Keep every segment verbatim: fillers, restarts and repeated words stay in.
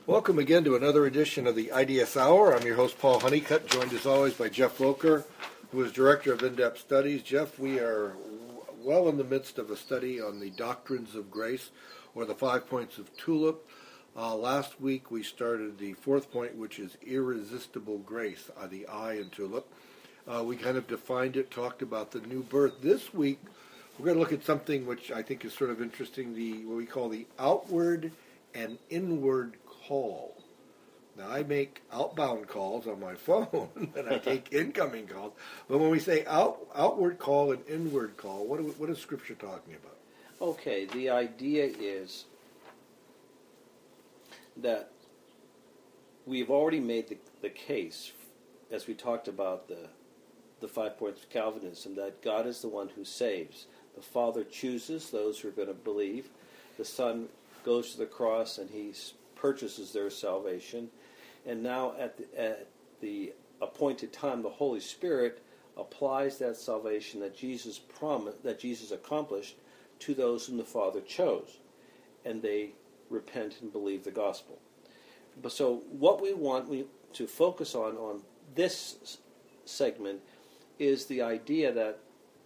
Welcome again to another edition of the I D S Hour. I'm your host, Paul Honeycutt, joined as always by Jeff Loker, who is Director of In-Depth Studies. Jeff, we are well in the midst of a study on the doctrines of grace, or the five points of TULIP. Uh, last week we started the fourth point, which is irresistible grace, uh, the I in TULIP. Uh, we kind of defined it, talked about the new birth. This week we're going to look at something which I think is sort of interesting, the what we call the outward and inward call. Now, I make outbound calls on my phone, and I take incoming calls. But when we say out, outward call and inward call, what, what is Scripture talking about? Okay, the idea is that we've already made the, the case, as we talked about the, the five points of Calvinism, that God is the one who saves. The Father chooses those who are going to believe. The Son goes to the cross and he purchases their salvation. And now at the, at the appointed time, the Holy Spirit applies that salvation that Jesus promised, that Jesus accomplished, to those whom the Father chose. And they repent and believe the gospel. But so what we want we, to focus on on this segment is the idea that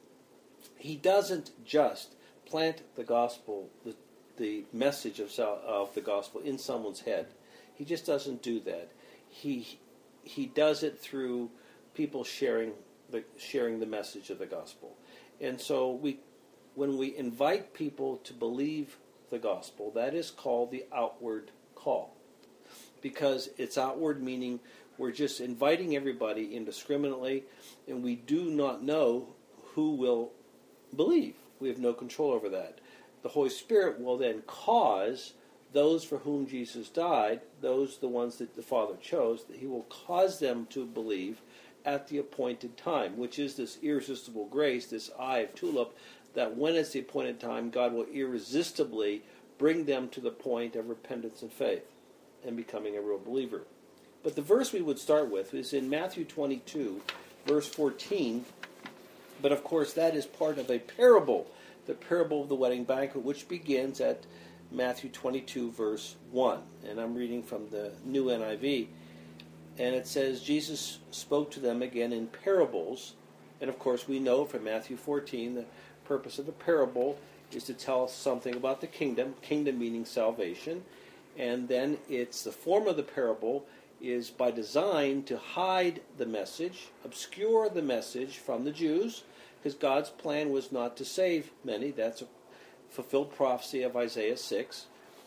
he doesn't just plant the gospel, the, the message of, of the gospel in someone's head. He just doesn't do that. He he does it through people sharing the sharing the message of the gospel. And so we when we invite people to believe the gospel, that is called the outward call. Because it's outward, meaning we're just inviting everybody indiscriminately, and we do not know who will believe. We have no control over that. The Holy Spirit will then cause those for whom Jesus died, those the ones that the Father chose, that he will cause them to believe at the appointed time, which is this irresistible grace, this eye of TULIP, that when it's the appointed time, God will irresistibly bring them to the point of repentance and faith and becoming a real believer. But the verse we would start with is in Matthew twenty-two, verse fourteen. But of course that is part of a parable, the parable of the wedding banquet, which begins at Matthew twenty-two, verse one. And I'm reading from the New N I V. And it says, Jesus spoke to them again in parables. And of course we know from Matthew fourteen, the purpose of the parable is to tell us something about the kingdom, kingdom meaning salvation. And then it's the form of the parable is by design to hide the message, obscure the message from the Jews, because God's plan was not to save many. That's a fulfilled prophecy of Isaiah six.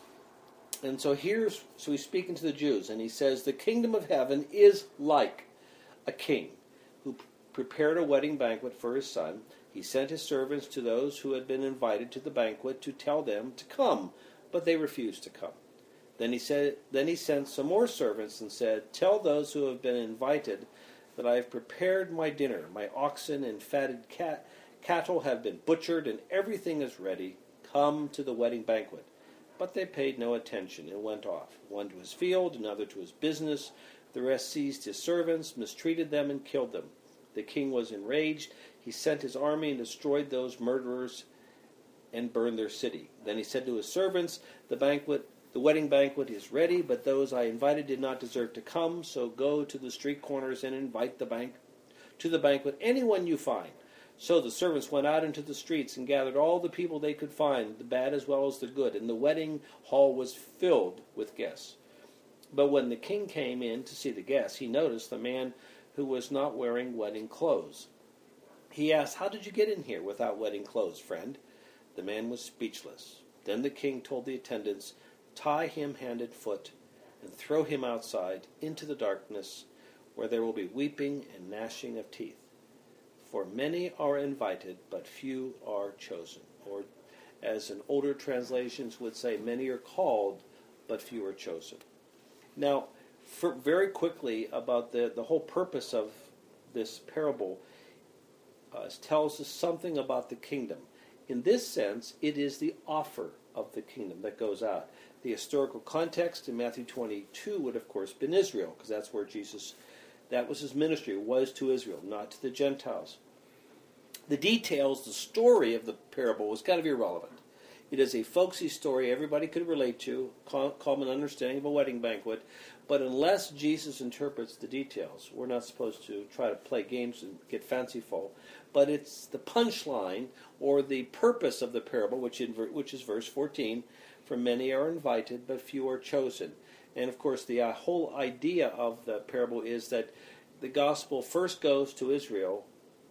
And so here's, so he's speaking to the Jews, and he says, the kingdom of heaven is like a king who prepared a wedding banquet for his son. He sent his servants to those who had been invited to the banquet to tell them to come, but they refused to come. Then he said, then he sent some more servants and said, tell those who have been invited that I have prepared my dinner. My oxen and fatted cat, cattle have been butchered, and everything is ready. Come to the wedding banquet. But they paid no attention and went off, one to his field, another to his business. The rest seized his servants, mistreated them, and killed them. The king was enraged. He sent his army and destroyed those murderers and burned their city. Then he said to his servants, the banquet, the wedding banquet is ready, but those I invited did not deserve to come, so go to the street corners and invite the bank to the banquet anyone you find. So the servants went out into the streets and gathered all the people they could find, the bad as well as the good, and the wedding hall was filled with guests. But when the king came in to see the guests, he noticed the man who was not wearing wedding clothes. He asked, how did you get in here without wedding clothes, friend? The man was speechless. Then the king told the attendants, tie him hand and foot and throw him outside into the darkness where there will be weeping and gnashing of teeth. For many are invited, but few are chosen. Or as in older translations would say, many are called, but few are chosen. Now, for very quickly about the, the whole purpose of this parable uh, tells us something about the kingdom. In this sense, it is the offer of the kingdom that goes out. The historical context in Matthew twenty-two would, of course, been Israel, because that's where Jesus, that was his ministry, was to Israel, not to the Gentiles. The details, the story of the parable was kind of irrelevant. It is a folksy story everybody could relate to, common understanding of a wedding banquet. But unless Jesus interprets the details, we're not supposed to try to play games and get fanciful. But it's the punchline or the purpose of the parable, which, in, which is verse fourteen. For many are invited, but few are chosen. And of course, the uh, whole idea of the parable is that the gospel first goes to Israel,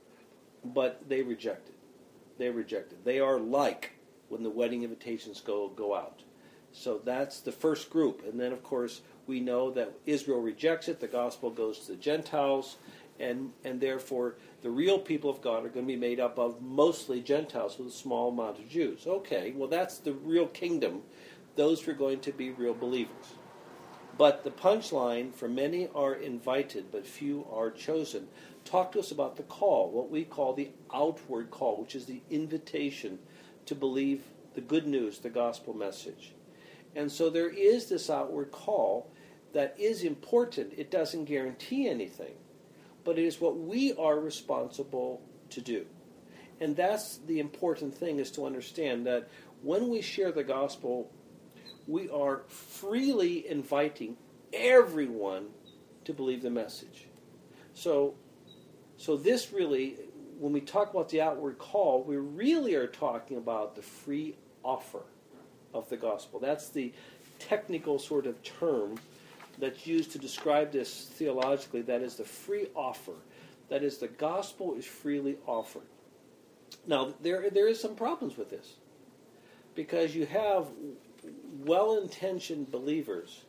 but they reject it. They reject it. They are like when the wedding invitations go go out. So that's the first group. And then, of course, we know that Israel rejects it. The gospel goes to the Gentiles. And, and therefore, the real people of God are going to be made up of mostly Gentiles with a small amount of Jews. Okay, well, that's the real kingdom. Those are going to be real believers. But the punchline, for many are invited, but few are chosen. Talk to us about the call, what we call the outward call, which is the invitation to believe the good news, the gospel message. And so there is this outward call that is important. It doesn't guarantee anything, but it is what we are responsible to do. And that's the important thing, is to understand that when we share the gospel, we are freely inviting everyone to believe the message. So, so this really, when we talk about the outward call, we really are talking about the free offer of the gospel. That's the technical sort of term that's used to describe this theologically. That is the free offer. That is, the gospel is freely offered. Now, there there is some problems with this, because you have well-intentioned believers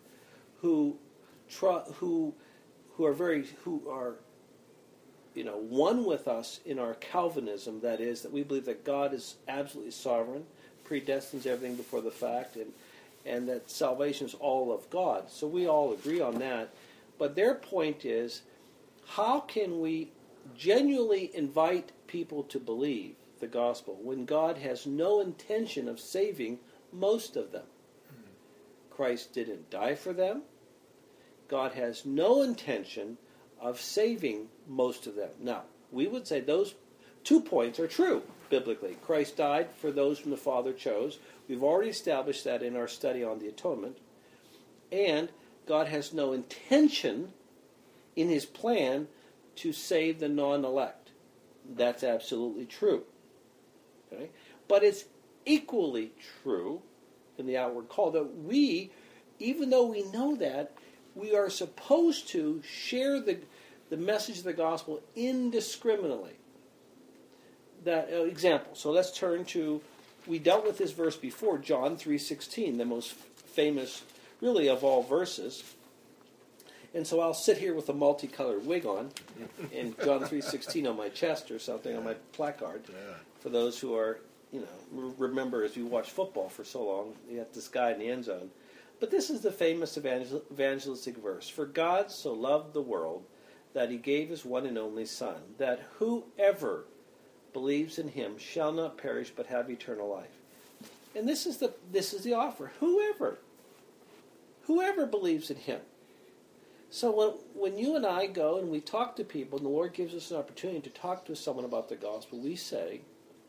who try, who who are very who are you know one with us in our Calvinism. That is, that we believe that God is absolutely sovereign, predestines everything before the fact, and and that salvation is all of God. So we all agree on that. But their point is, how can we genuinely invite people to believe the gospel when God has no intention of saving most of them? Christ didn't die for them. God has no intention of saving most of them. Now, we would say those two points are true biblically. Christ died for those whom the Father chose. We've already established that in our study on the atonement. And God has no intention in his plan to save the non-elect. That's absolutely true. Okay? But it's equally true in the outward call that we, even though we know that, we are supposed to share the, the message of the gospel indiscriminately. That uh, example. So let's turn to, we dealt with this verse before, John three sixteen, the most famous, really, of all verses. And so I'll sit here with a multicolored wig on, and John three sixteen on my chest or something, on my placard, Yeah. for those who are, you know, remember as we watched football for so long, you have this guy in the end zone. But this is the famous evangel- evangelistic verse. For God so loved the world that he gave his one and only Son, that whoever believes in him shall not perish but have eternal life. And this is the this is the offer. Whoever. Whoever believes in him. So when, when you and I go and we talk to people, and the Lord gives us an opportunity to talk to someone about the gospel, we say,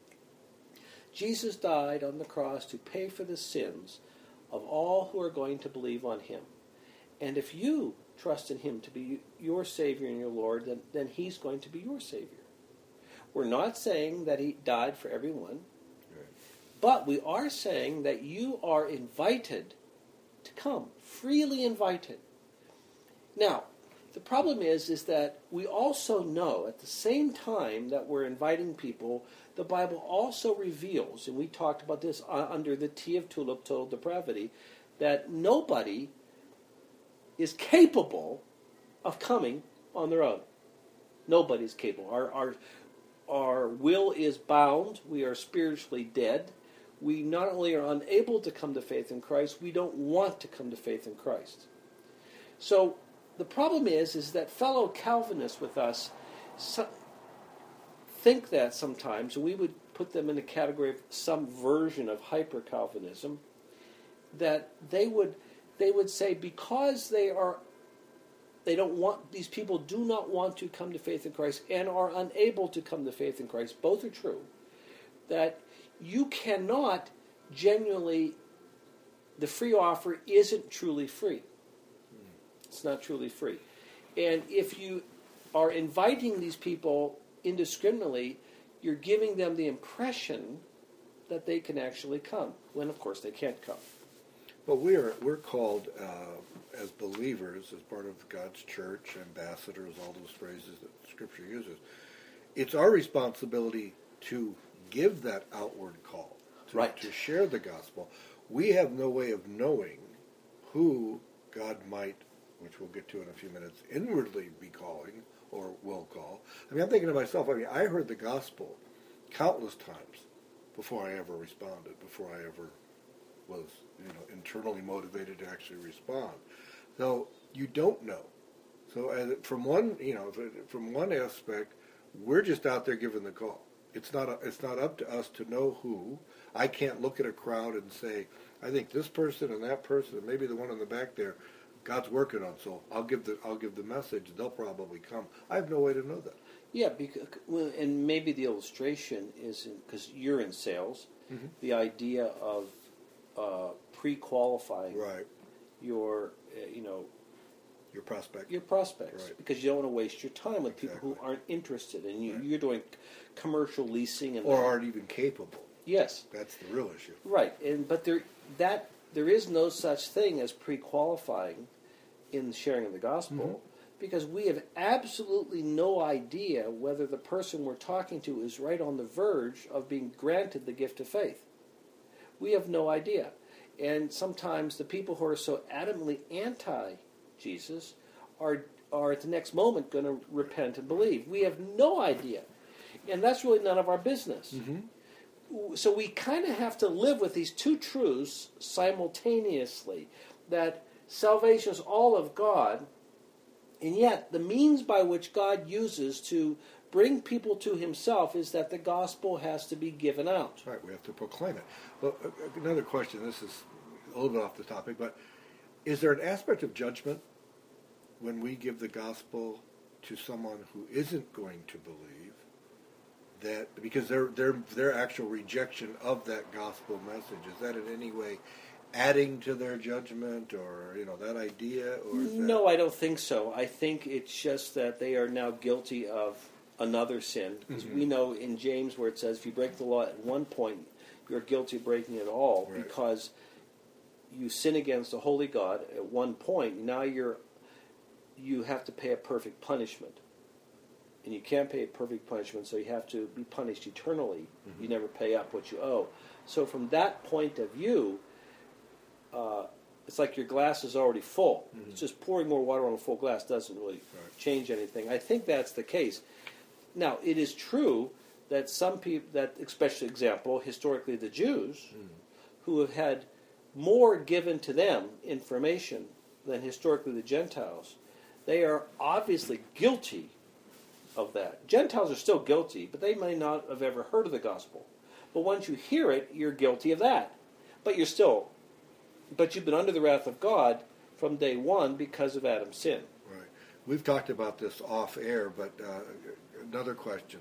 Jesus died on the cross to pay for the sins of all who are going to believe on him. And if you trust in him to be your Savior and your Lord, then, then he's going to be your Savior. We're not saying that he died for everyone, right, but we are saying that you are invited to come, freely invited. Now, the problem is, is that we also know at the same time that we're inviting people, the Bible also reveals, and we talked about this under the T of Tulip, total depravity, that nobody is capable of coming on their own. Nobody's capable. Our, our, our will is bound. We are spiritually dead. We not only are unable to come to faith in Christ, we don't want to come to faith in Christ. So the problem is, is that fellow Calvinists with us so, think that sometimes, and we would put them in the category of some version of hyper-Calvinism, that they would they would say because they are they don't want these people do not want to come to faith in Christ and are unable to come to faith in Christ, both are true, that you cannot genuinely, the free offer isn't truly free. It's not truly free. And if you are inviting these people indiscriminately, you're giving them the impression that they can actually come, when of course they can't come. But we're we're called uh, as believers, as part of God's church, ambassadors, all those phrases that Scripture uses. It's our responsibility to give that outward call, to, right. to share the gospel. We have no way of knowing who God might, which we'll get to in a few minutes, inwardly be calling or will call. I mean, I'm thinking to myself, I mean, I heard the gospel countless times before I ever responded, before I ever was, you know, internally motivated to actually respond. So you don't know. So as, from one, you know, from one aspect, we're just out there giving the call. It's not a, it's not up to us to know who. I can't look at a crowd and say, I think this person and that person, and maybe the one in the back there, God's working on. So I'll give the I'll give the message. They'll probably come. I have no way to know that. Yeah, because well, and maybe the illustration is because you're in sales. Mm-hmm. The idea of uh, pre-qualifying right. your, uh, you know, your prospect, your prospects, right. because you don't want to waste your time with exactly. people who aren't interested, and you, right. you're doing commercial leasing and or that. aren't even capable. Yes, that's the real issue. Right, and but there that there is no such thing as pre-qualifying in the sharing of the gospel. Mm-hmm. Because we have absolutely no idea whether the person we're talking to is right on the verge of being granted the gift of faith. We have no idea. And sometimes the people who are so adamantly anti-Jesus are, are at the next moment going to repent and believe. We have no idea. And that's really none of our business. Mm-hmm. So we kind of have to live with these two truths simultaneously, that salvation is all of God, and yet, the means by which God uses to bring people to himself is that the gospel has to be given out. Right, we have to proclaim it. Well, another question, this is a little bit off the topic, but is there an aspect of judgment when we give the gospel to someone who isn't going to believe, that because their their their actual rejection of that gospel message, is that in any way adding to their judgment, or, you know, that idea? Or is no, that... I don't think so. I think it's just that they are now guilty of another sin. Because mm-hmm. we know in James where it says if you break the law at one point, you're guilty of breaking it all, right. because you sin against a holy God at one point. Now you're you have to pay a perfect punishment. And you can't pay a perfect punishment, so you have to be punished eternally. Mm-hmm. You never pay up what you owe. So from that point of view, Uh, it's like your glass is already full. Mm-hmm. It's just pouring more water on a full glass doesn't really right. change anything. I think that's the case. Now, it is true that some people, that especially example, historically the Jews, mm-hmm. who have had more given to them information than historically the Gentiles, they are obviously guilty of that. Gentiles are still guilty, but they may not have ever heard of the gospel. But once you hear it, you're guilty of that. But you're still... But you've been under the wrath of God from day one because of Adam's sin. Right. We've talked about this off air, but uh, another question: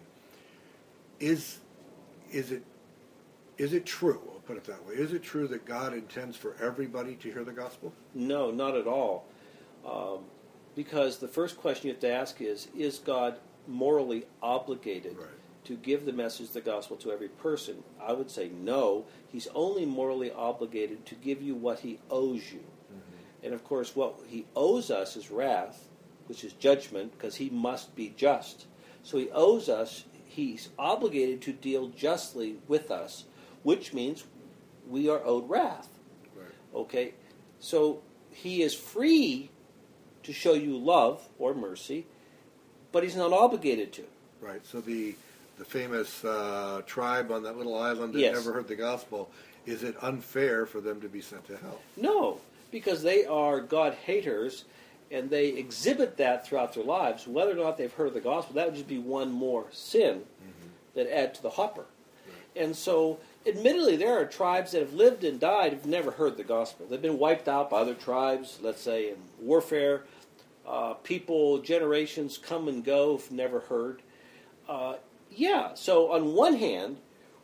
Is is it is it true? I'll put it that way. Is it true that God intends for everybody to hear the gospel? No, not at all. Um, because the first question you have to ask is: Is God morally obligated? Right. To give the message of the gospel to every person? I would say no. He's only morally obligated to give you what he owes you. Mm-hmm. And of course, what he owes us is wrath, which is judgment, because he must be just. So he owes us, he's obligated to deal justly with us, which means we are owed wrath. Right. Okay? So he is free to show you love or mercy, but he's not obligated to. Right. So the... the famous uh, tribe on that little island that yes. never heard the gospel, is it unfair for them to be sent to hell? No, because they are God haters, and they exhibit that throughout their lives. Whether or not they've heard of the gospel, that would just be one more sin mm-hmm. that add to the hopper. Right. And so, admittedly, there are tribes that have lived and died who've never heard the gospel. They've been wiped out by other tribes, let's say in warfare. Uh, people, generations come and go who've never heard. Uh, Yeah, so on one hand,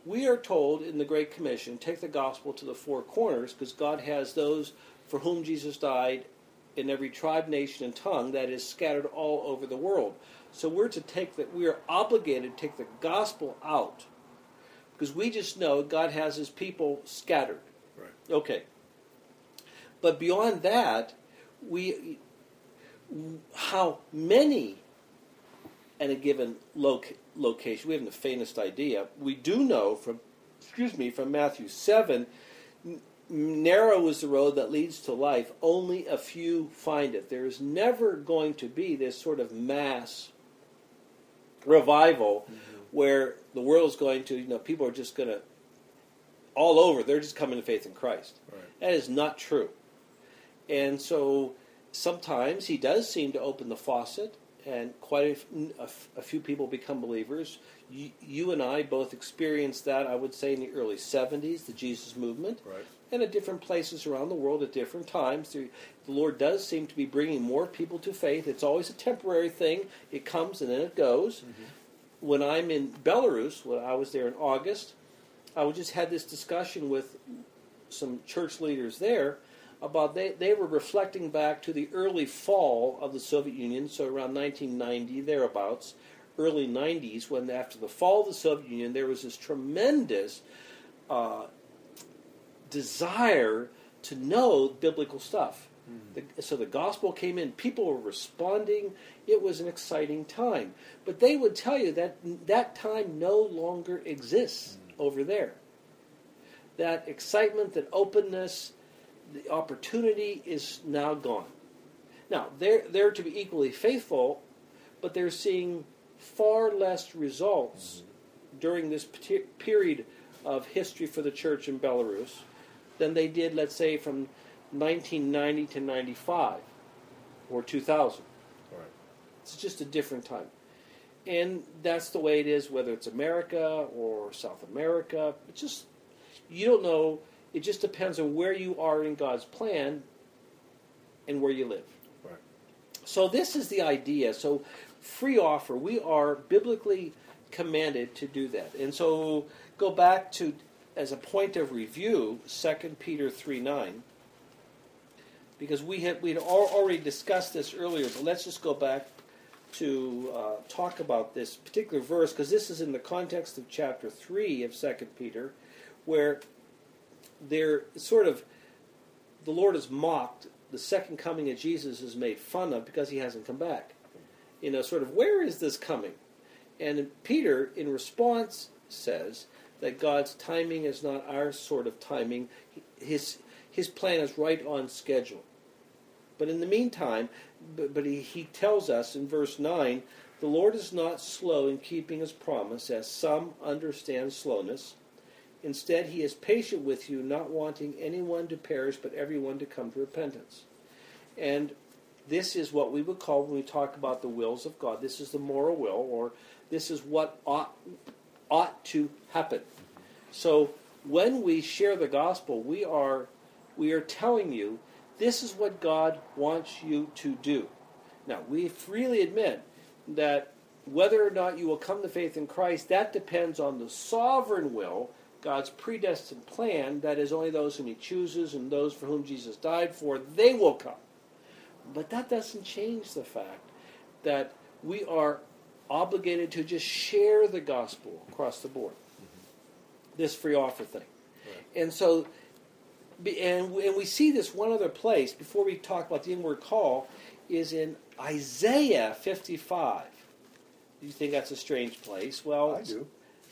we are told in the Great Commission, take the gospel to the four corners, because God has those for whom Jesus died in every tribe, nation, and tongue that is scattered all over the world. So we're to take that. We are obligated to take the gospel out, because we just know God has his people scattered. Right. Okay. But beyond that, we how many at a given loc- location, we haven't the faintest idea. We do know from, excuse me, from Matthew seven, n- narrow is the road that leads to life. Only a few find it. There is never going to be this sort of mass revival mm-hmm. where the world is going to, you know, people are just going to, all over, they're just coming to faith in Christ. Right. That is not true. And so sometimes he does seem to open the faucet, and quite a, a, a few people become believers. You, you and I both experienced that, I would say, in the early seventies, the Jesus movement, right. and at different places around the world at different times. The, the Lord does seem to be bringing more people to faith. It's always a temporary thing. It comes and then it goes. Mm-hmm. When I'm in Belarus, when I was there in August, I just had this discussion with some church leaders there about they, they were reflecting back to the early fall of the Soviet Union, so around nineteen ninety, thereabouts, early nineties, when after the fall of the Soviet Union, there was this tremendous uh, desire to know biblical stuff. Mm-hmm. The, so the gospel came in, people were responding, it was an exciting time. But they would tell you that that time no longer exists mm-hmm. over there. That excitement, that openness, the opportunity is now gone. Now, they're, they're to be equally faithful, but they're seeing far less results mm-hmm. during this period of history for the church in Belarus than they did, let's say, from nineteen ninety to ninety-five or two thousand. Right. It's just a different time. And that's the way it is, whether it's America or South America. It's just, you don't know. It just depends on where you are in God's plan and where you live. Right. So this is the idea. So free offer, we are biblically commanded to do that. And so go back to, as a point of review, Second Peter three nine, because we had we'd already discussed this earlier, but let's just go back to uh, talk about this particular verse, because this is in the context of chapter three of Second Peter, where they're sort of, the Lord is mocked, the second coming of Jesus is made fun of because he hasn't come back. You know, sort of, where is this coming? And Peter, in response, says that God's timing is not our sort of timing. His his plan is right on schedule. But in the meantime, but, but he, he tells us in verse nine, the Lord is not slow in keeping his promise, as some understand slowness. Instead, he is patient with you, not wanting anyone to perish, but everyone to come to repentance. And this is what we would call, when we talk about the wills of God, this is the moral will, or this is what ought, ought to happen. So when we share the gospel, we are, we are telling you, this is what God wants you to do. Now, we freely admit that whether or not you will come to faith in Christ, that depends on the sovereign will, God's predestined plan, that is only those whom he chooses and those for whom Jesus died for, they will come. But that doesn't change the fact that we are obligated to just share the gospel across the board. Mm-hmm. This free offer thing. Right. And so, and, and we see this one other place, before we talk about the inward call, is in Isaiah fifty-five. Do you think that's a strange place? Well, I do.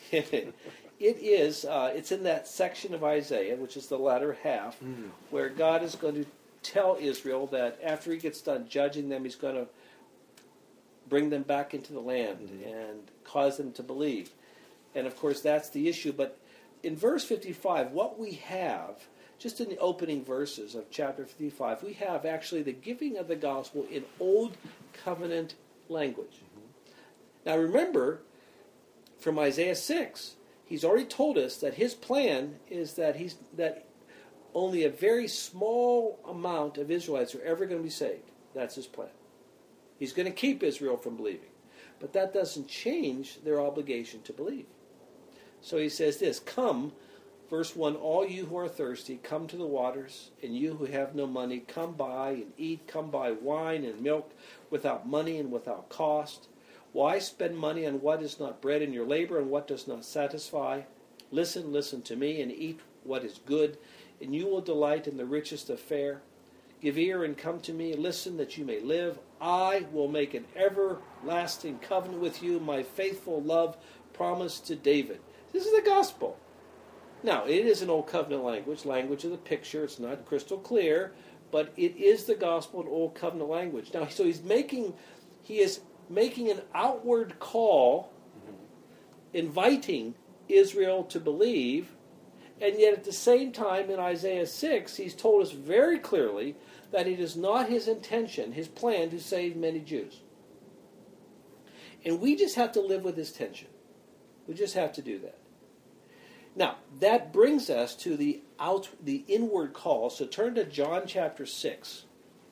It is, uh, it's in that section of Isaiah, which is the latter half, mm. where God is going to tell Israel that after he gets done judging them, he's going to bring them back into the land mm-hmm. and cause them to believe. And of course, that's the issue. But in verse fifty-five, what we have, just in the opening verses of chapter fifty-five, we have actually the giving of the gospel in Old Covenant language. Mm-hmm. Now remember, from Isaiah six, he's already told us that his plan is that he's that only a very small amount of Israelites are ever going to be saved. That's his plan. He's going to keep Israel from believing. But that doesn't change their obligation to believe. So he says this, come, verse one, all you who are thirsty, come to the waters, and you who have no money, come buy and eat, come buy wine and milk without money and without cost. Why spend money on what is not bread, and your labor on what does not satisfy? Listen, listen to me, and eat what is good, and you will delight in the richest of fare. Give ear and come to me, listen that you may live. I will make an everlasting covenant with you, my faithful love promised to David. This is the gospel. Now, it is an old covenant language, language of the picture. It's not crystal clear, but it is the gospel in old covenant language. Now, so he's making, he is making an outward call, inviting Israel to believe, and yet at the same time in Isaiah six, he's told us very clearly that it is not his intention, his plan, to save many Jews. And we just have to live with this tension. We just have to do that. Now, that brings us to the out, the inward call. So turn to John chapter six.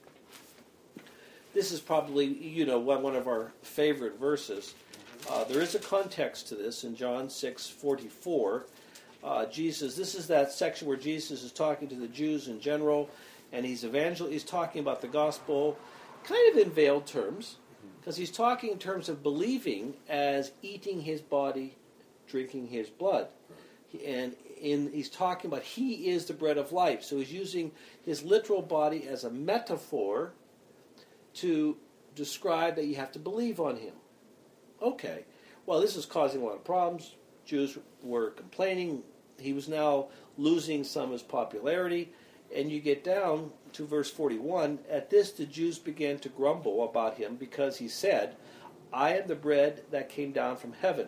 This is probably, you know, one, one of our favorite verses. Uh, there is a context to this in John six forty-four. Uh, Jesus, this is that section where Jesus is talking to the Jews in general, and he's evangel- he's talking about the gospel, kind of in veiled terms, because he's talking in terms of believing as eating his body, drinking his blood. And in, he's talking about he is the bread of life. So he's using his literal body as a metaphor to describe that you have to believe on him. Okay, well, this is causing a lot of problems. Jews were complaining. He was now losing some of his popularity. And you get down to verse forty-one. At this, the Jews began to grumble about him because he said, I am the bread that came down from heaven.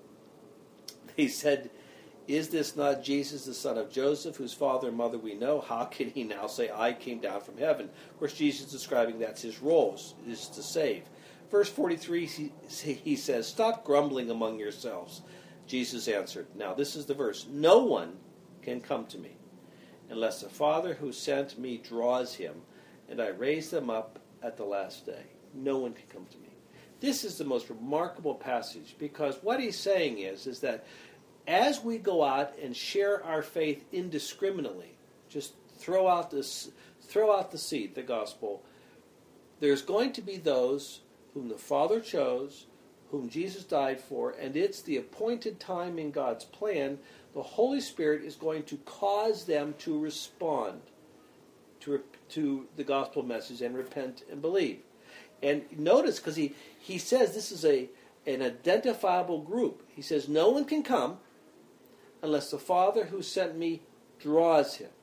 They said, is this not Jesus, the son of Joseph, whose father and mother we know? How can he now say, I came down from heaven? Of course, Jesus is describing that's his role, is to save. Verse forty-three, he, he says, stop grumbling among yourselves. Jesus answered. Now, this is the verse. No one can come to me unless the Father who sent me draws him, and I raise them up at the last day. No one can come to me. This is the most remarkable passage, because what he's saying is, is that as we go out and share our faith indiscriminately, just throw out this, throw out the seed, the gospel, there's going to be those whom the Father chose, whom Jesus died for, and it's the appointed time in God's plan. The Holy Spirit is going to cause them to respond to, to the gospel message and repent and believe. And notice, because he, he says this is a an identifiable group. He says, no one can come unless the Father who sent me draws him.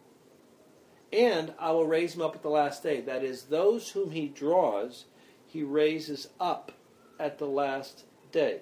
And I will raise him up at the last day. That is, those whom he draws, he raises up at the last day.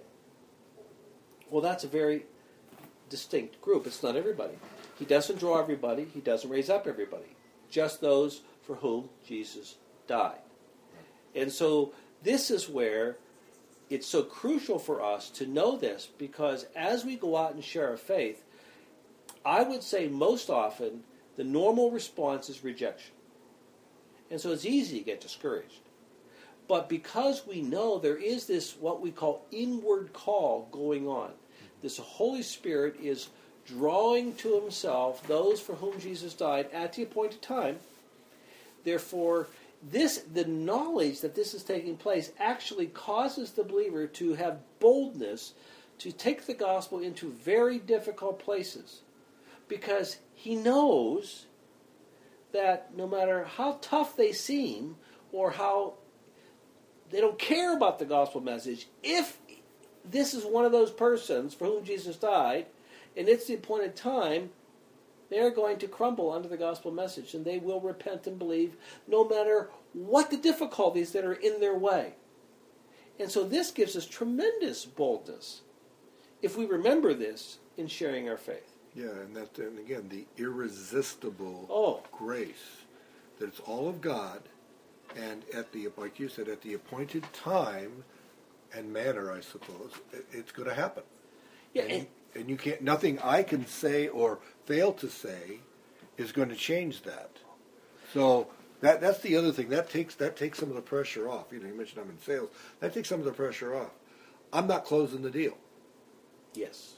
Well, that's a very distinct group. It's not everybody. He doesn't draw everybody. He doesn't raise up everybody. Just those for whom Jesus died. And so this is where it's so crucial for us to know this, because as we go out and share our faith, I would say most often the normal response is rejection. And so it's easy to get discouraged. But because we know there is this, what we call inward call going on, this Holy Spirit is drawing to himself those for whom Jesus died at the appointed time. Therefore, this, the knowledge that this is taking place actually causes the believer to have boldness to take the gospel into very difficult places, because he knows that no matter how tough they seem or how they don't care about the gospel message, if this is one of those persons for whom Jesus died, and it's the appointed time, they're going to crumble under the gospel message, and they will repent and believe no matter what the difficulties that are in their way. And so this gives us tremendous boldness if we remember this in sharing our faith. Yeah, and that, and again, the irresistible oh. grace, that it's all of God, and at the, like you said, at the appointed time and manner, I suppose, it, it's going to happen. Yeah, and, and, and you can't, nothing I can say or fail to say is going to change that. So that that's the other thing. That takes that takes some of the pressure off. You know, you mentioned I'm in sales. That takes some of the pressure off. I'm not closing the deal. Yes.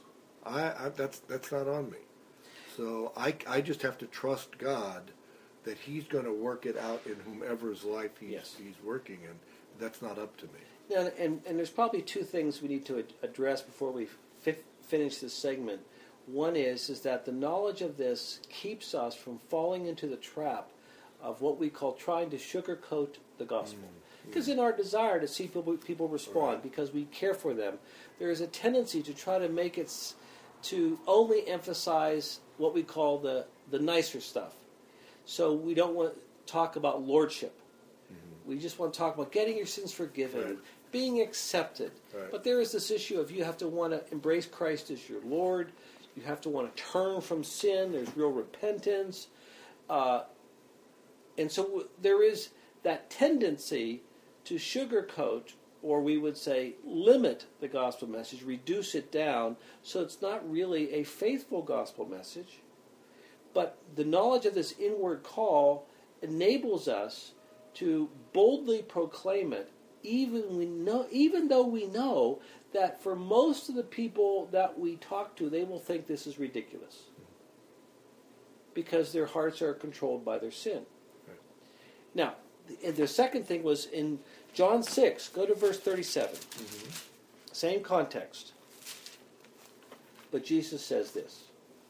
I, I that's that's not on me. So I, I just have to trust God that He's going to work it out in whomever's life He's Yes. He's working in. That's not up to me. Now, and, and there's probably two things we need to ad- address before we fi- finish this segment. One is is that the knowledge of this keeps us from falling into the trap of what we call trying to sugarcoat the gospel. Because in our desire to see people, people respond, Right. because we care for them, there is a tendency to try to make it, s- to only emphasize what we call the, the nicer stuff. So we don't want to talk about lordship. We just want to talk about getting your sins forgiven, Right. being accepted. Right. But there is this issue of you have to want to embrace Christ as your Lord. You have to want to turn from sin. There's real repentance. Uh, and so w- there is that tendency to sugarcoat, or we would say limit the gospel message, reduce it down, so it's not really a faithful gospel message. But the knowledge of this inward call enables us to boldly proclaim it, even we know, even though we know that for most of the people that we talk to, they will think this is ridiculous, because their hearts are controlled by their sin. Right. Now, the, the second thing was in John six. Go to verse thirty-seven. Mm-hmm. Same context, but Jesus says this.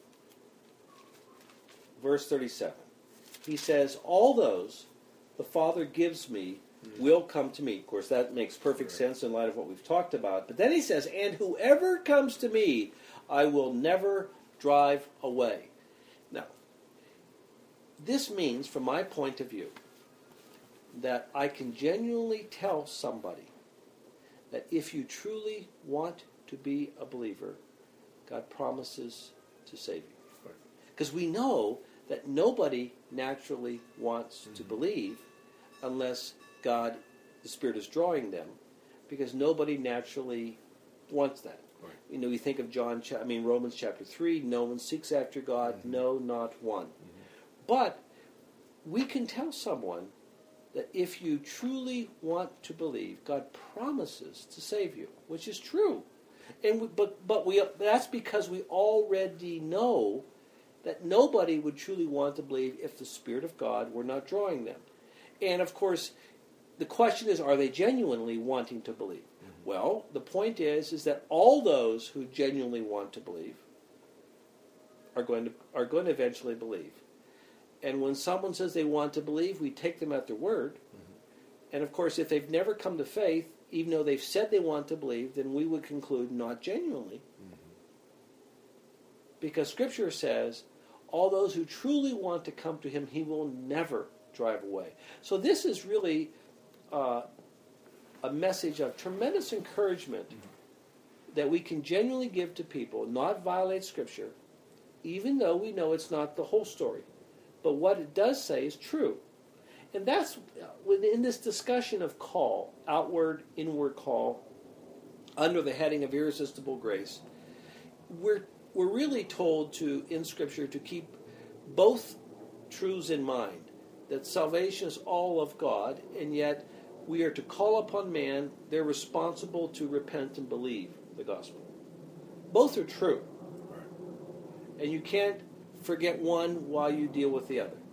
Verse thirty-seven. He says, "All those the Father gives me will come to me." Of course, that makes perfect Right. sense in light of what we've talked about. But then he says, "And whoever comes to me, I will never drive away." Now, this means, from my point of view, that I can genuinely tell somebody that if you truly want to be a believer, God promises to save you. Right. Because we know that nobody naturally wants Mm-hmm. to believe unless God, the Spirit, is drawing them, because nobody naturally wants that. Right. You know, you think of John, cha- I mean Romans chapter three. No one seeks after God, Mm-hmm. no, not one. But we can tell someone that if you truly want to believe, God promises to save you, which is true. And we, but but we that's because we already know that nobody would truly want to believe if the Spirit of God were not drawing them. And of course, the question is, are they genuinely wanting to believe? Mm-hmm. Well, the point is, is that all those who genuinely want to believe are going to are going to eventually believe. And when someone says they want to believe, we take them at their word. Mm-hmm. And of course, if they've never come to faith, even though they've said they want to believe, then we would conclude not genuinely. Mm-hmm. Because Scripture says, all those who truly want to come to Him, He will never drive away. So this is really uh, a message of tremendous encouragement mm-hmm. that we can genuinely give to people, not violate Scripture, even though we know it's not the whole story. But what it does say is true. And that's, in this discussion of call, outward, inward call, under the heading of irresistible grace, we're we're really told to, in Scripture, to keep both truths in mind, that salvation is all of God, and yet we are to call upon man. They're responsible to repent and believe the gospel. Both are true. Right. And you can't forget one while you deal with the other.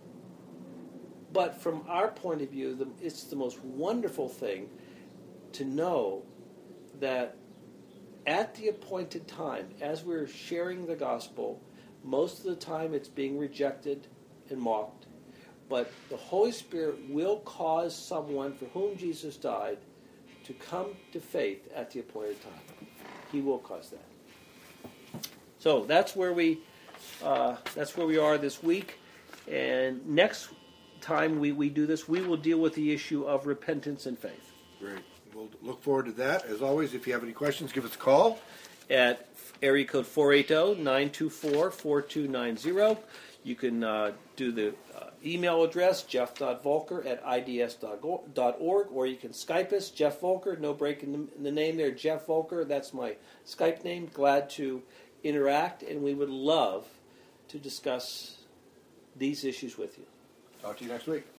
But from our point of view, the, it's the most wonderful thing to know that at the appointed time, as we're sharing the gospel, most of the time it's being rejected and mocked. But the Holy Spirit will cause someone for whom Jesus died to come to faith at the appointed time. He will cause that. So that's where we uh, that's where we are this week. And next time we, we do this, we will deal with the issue of repentance and faith. Great. We'll look forward to that. As always, if you have any questions, give us a call. At area code four eight zero, nine two four, four two nine zero. You can uh, do the uh, email address, jeff dot volker at I D S dot org, or you can Skype us, Jeff Volker, no break in the, in the name there, Jeff Volker. That's my Skype name. Glad to interact, and we would love to discuss these issues with you. Talk to you next week.